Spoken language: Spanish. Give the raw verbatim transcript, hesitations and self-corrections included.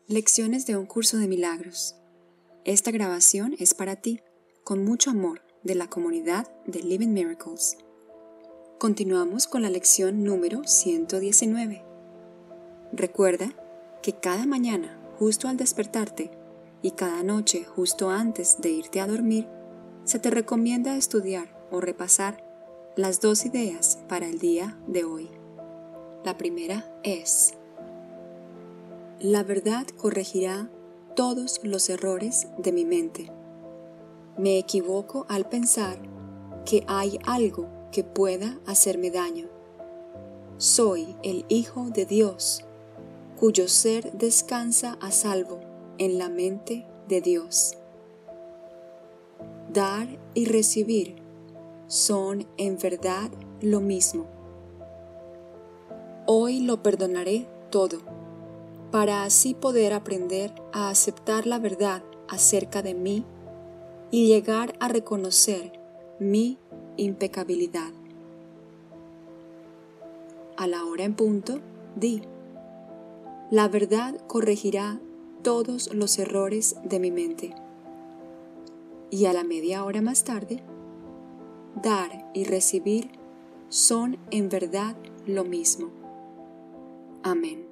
Lecciones de un curso de milagros. Esta grabación es para ti, con mucho amor, de la comunidad de Living Miracles. Continuamos con la lección número ciento diecinueve. Recuerda que cada mañana, justo al despertarte, y cada noche, justo antes de irte a dormir, se te recomienda estudiar o repasar las dos ideas para el día de hoy. La primera es: la verdad corregirá todos los errores de mi mente. Me equivoco al pensar que hay algo que pueda hacerme daño. Soy el Hijo de Dios, cuyo ser descansa a salvo en la mente de Dios. Dar y recibir son en verdad lo mismo. Hoy lo perdonaré todo, para así poder aprender a aceptar la verdad acerca de mí y llegar a reconocer mi impecabilidad. A la hora en punto, di: la verdad corregirá todos los errores de mi mente. Y a la media hora más tarde, dar y recibir son en verdad lo mismo. Amén.